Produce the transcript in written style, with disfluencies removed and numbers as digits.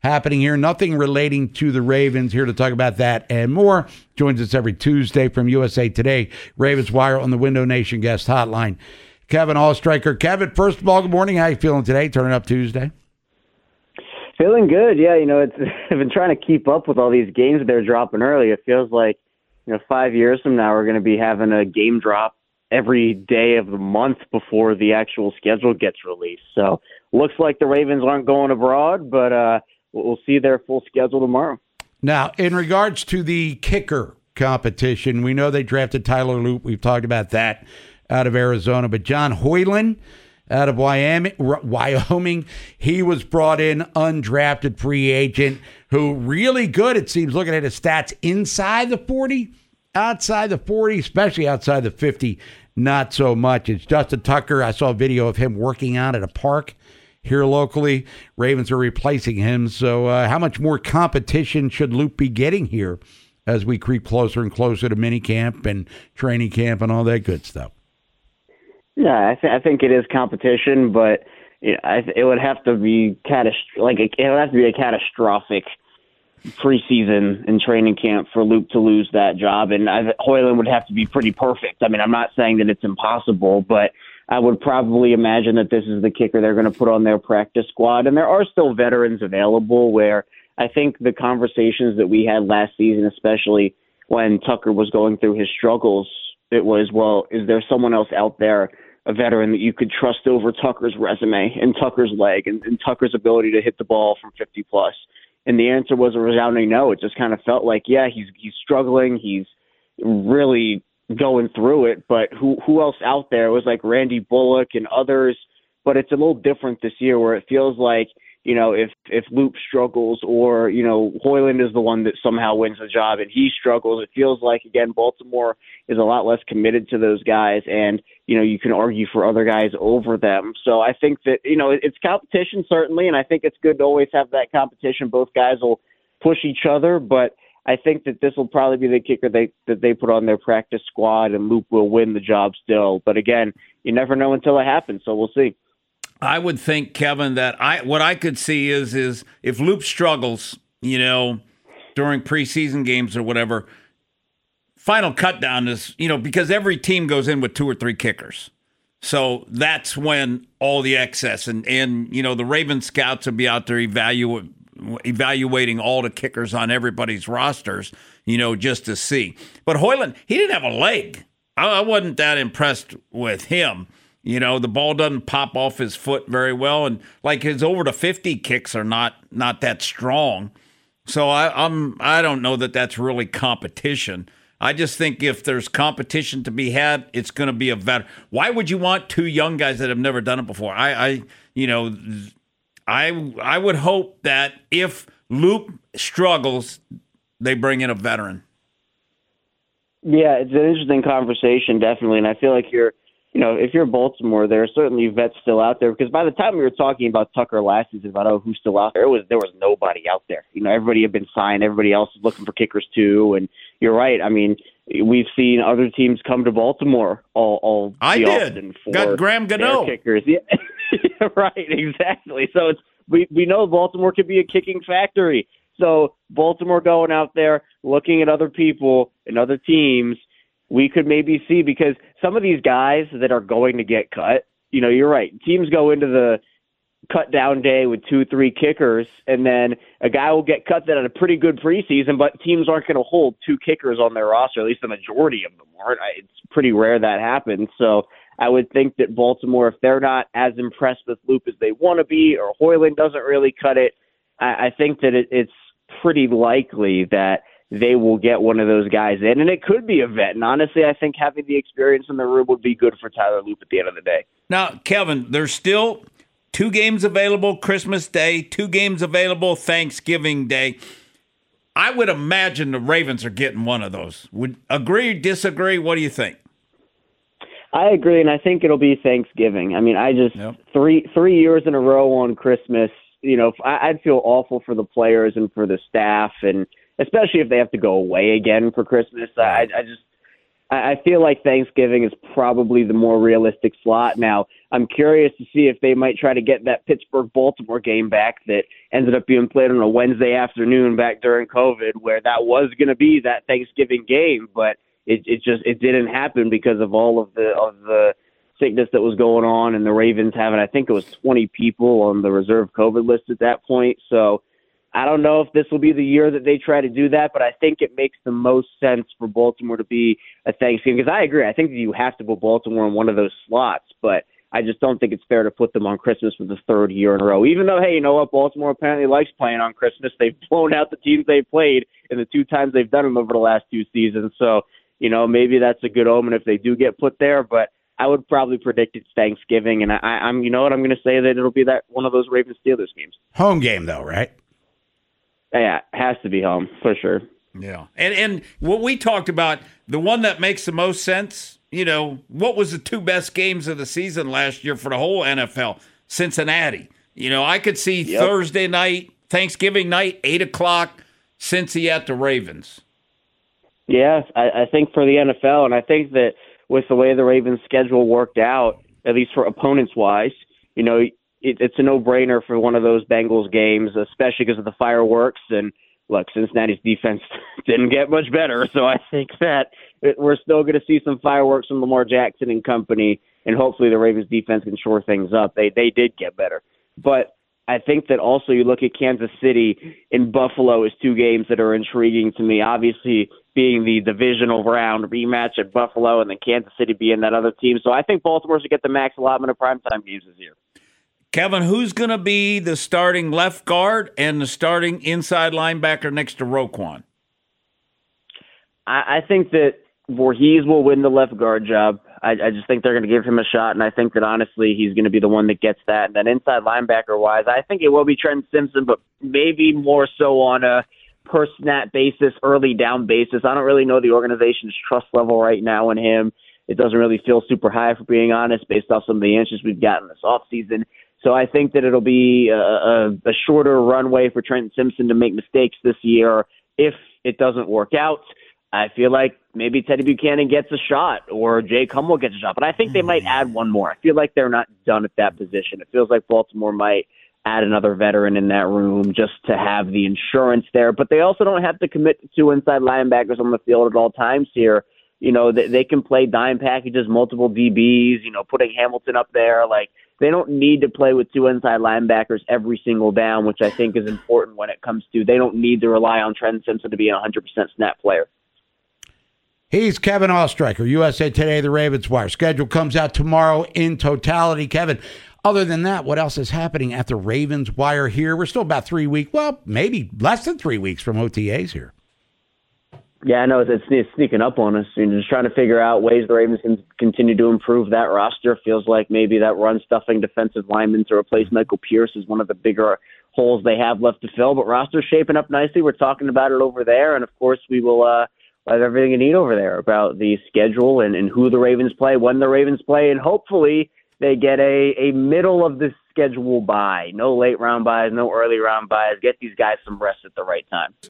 happening here. Nothing relating to the Ravens. Here to talk about that and more. Joins us every Tuesday from USA Today, Ravens Wire on the Window Nation guest hotline. Kevin Allstriker. Kevin, first of all, good morning. How you feeling today? Turning up Tuesday. Feeling good. Yeah, I've been trying to keep up with all these games that they're dropping early. It feels like, 5 years from now, we're going to be having a game drop every day of the month before the actual schedule gets released. So looks like the Ravens aren't going abroad, but we'll see their full schedule tomorrow. Now, in regards to the kicker competition, we know they drafted Tyler Loop. We've talked about that out of Arizona. But John Hoyland out of Wyoming, he was brought in, undrafted free agent, who really good, it seems, looking at his stats inside the 40, outside the 40, especially outside the 50, not so much. It's Justin Tucker. I saw a video of him working out at a park here locally. Ravens are replacing him. So how much more competition should Luke be getting here as we creep closer and closer to minicamp and training camp and all that good stuff? Yeah, I think it is competition, but it would have to be it would have to be a catastrophic preseason and training camp for Luke to lose that job, and Hoyland would have to be pretty perfect. I mean, I'm not saying that it's impossible, but I would probably imagine that this is the kicker they're going to put on their practice squad, and there are still veterans available where I think the conversations that we had last season, especially when Tucker was going through his struggles, it was, well, is there someone else out there, a veteran that you could trust over Tucker's resume and Tucker's leg and Tucker's ability to hit the ball from 50 plus? And the answer was a resounding no. It just kind of felt like, yeah, he's struggling. He's really going through it. But who else out there? It was like Randy Bullock and others. But it's a little different this year where it feels like, if Luke struggles or, Hoyland is the one that somehow wins the job and he struggles, it feels like, again, Baltimore is a lot less committed to those guys. And, you can argue for other guys over them. So I think that, it's competition, certainly, and I think it's good to always have that competition. Both guys will push each other, but I think that this will probably be the kicker that they put on their practice squad, and Luke will win the job still. But again, you never know until it happens, so we'll see. I would think, Kevin, that what I could see is if Loop struggles, during preseason games or whatever, final cut down is, because every team goes in with 2 or 3 kickers. So that's when all the excess and the Ravens scouts will be out there evaluating all the kickers on everybody's rosters, just to see. But Hoyland, he didn't have a leg. I wasn't that impressed with him. The ball doesn't pop off his foot very well, and like his over to 50 kicks are not that strong. So I don't know that that's really competition. I just think if there's competition to be had, it's going to be a veteran. Why would you want 2 young guys that have never done it before? I would hope that if Luke struggles, they bring in a veteran. Yeah, it's an interesting conversation, definitely, and I feel like if you're Baltimore, there are certainly vets still out there, because by the time we were talking about Tucker last season, about who's still out there, there was nobody out there. Everybody had been signed. Everybody else is looking for kickers too. And you're right. I mean, we've seen other teams come to Baltimore all often for got Graham Gano kickers. Yeah, right, exactly. So we know Baltimore could be a kicking factory. So Baltimore going out there, looking at other people and other teams, we could maybe see, because some of these guys that are going to get cut, you're right. Teams go into the cut down day with 2-3 kickers, and then a guy will get cut that had a pretty good preseason, but teams aren't going to hold 2 kickers on their roster. At least the majority of them aren't. It's pretty rare that happens. So I would think that Baltimore, if they're not as impressed with Loop as they want to be, or Hoyland doesn't really cut it, I think that it's pretty likely that they will get one of those guys in, and it could be a vet. And honestly, I think having the experience in the room would be good for Tyler Loop at the end of the day. Now, Kevin, there's still 2 games available Christmas Day, 2 games available Thanksgiving Day. I would imagine the Ravens are getting one of those. Would agree, disagree? What do you think? I agree, and I think it'll be Thanksgiving. I mean, three years in a row on Christmas, I'd feel awful for the players and for the staff, and especially if they have to go away again for Christmas. I feel like Thanksgiving is probably the more realistic slot. Now, I'm curious to see if they might try to get that Pittsburgh-Baltimore game back that ended up being played on a Wednesday afternoon back during COVID, where that was going to be that Thanksgiving game, but it didn't happen because of all of the sickness that was going on, and the Ravens having, I think it was 20 people on the reserve COVID list at that point. So I don't know if this will be the year that they try to do that, but I think it makes the most sense for Baltimore to be a Thanksgiving. Because I agree, I think that you have to put Baltimore in one of those slots, but I just don't think it's fair to put them on Christmas for the third year in a row. Even though, hey, you know what, Baltimore apparently likes playing on Christmas. They've blown out the teams they've played in the 2 times they've done them over the last 2 seasons. So, maybe that's a good omen if they do get put there, but I would probably predict it's Thanksgiving, and I'm going to say that it'll be that one of those Ravens-Steelers games. Home game, though, right? Yeah, it has to be home, for sure. Yeah. And what we talked about, the one that makes the most sense, what was the 2 best games of the season last year for the whole NFL? Cincinnati. I could see Thursday night, Thanksgiving night, 8 o'clock, Cincy at the Ravens. Yeah, I think for the NFL, and I think that with the way the Ravens' schedule worked out, at least for opponents-wise, it's a no-brainer for one of those Bengals games, especially because of the fireworks. And, look, Cincinnati's defense didn't get much better, so I think that we're still going to see some fireworks from Lamar Jackson and company, and hopefully the Ravens' defense can shore things up. They did get better. But I think that also you look at Kansas City and Buffalo as 2 games that are intriguing to me, obviously being the divisional round rematch at Buffalo and then Kansas City being that other team. So I think Baltimore should get the max allotment of primetime games this year. Kevin, who's going to be the starting left guard and the starting inside linebacker next to Roquan? I think that Voorhees will win the left guard job. I just think they're going to give him a shot, and I think that, honestly, he's going to be the one that gets that. And then inside linebacker-wise, I think it will be Trent Simpson, but maybe more so on a per-snap basis, early down basis. I don't really know the organization's trust level right now in him. It doesn't really feel super high, for being honest, based off some of the answers we've gotten this offseason. So I think that it'll be a shorter runway for Trent Simpson to make mistakes this year. If it doesn't work out, I feel like maybe Teddy Buchanan gets a shot or Jay Cumwell gets a shot. But I think they might add one more. I feel like they're not done at that position. It feels like Baltimore might add another veteran in that room just to have the insurance there. But they also don't have to commit to 2 inside linebackers on the field at all times here. They can play dime packages, multiple DBs, putting Hamilton up there. Like, they don't need to play with 2 inside linebackers every single down, which I think is important when it comes to they don't need to rely on Trent Simpson to be a 100% snap player. He's Kevin Ostreicher, USA Today, the Ravens Wire. Schedule comes out tomorrow in totality. Kevin, other than that, what else is happening at the Ravens Wire here? We're still about 3 weeks, well, maybe less than 3 weeks from OTAs here. Yeah, I know it's sneaking up on us. Just trying to figure out ways the Ravens can continue to improve that roster. Feels like maybe that run-stuffing defensive lineman to replace Michael Pierce is one of the bigger holes they have left to fill. But roster's shaping up nicely. We're talking about it over there. And, of course, we will have everything you need over there about the schedule and who the Ravens play, when the Ravens play, and hopefully they get a middle of the schedule bye. No late round buys, no early round buys. Get these guys some rest at the right time.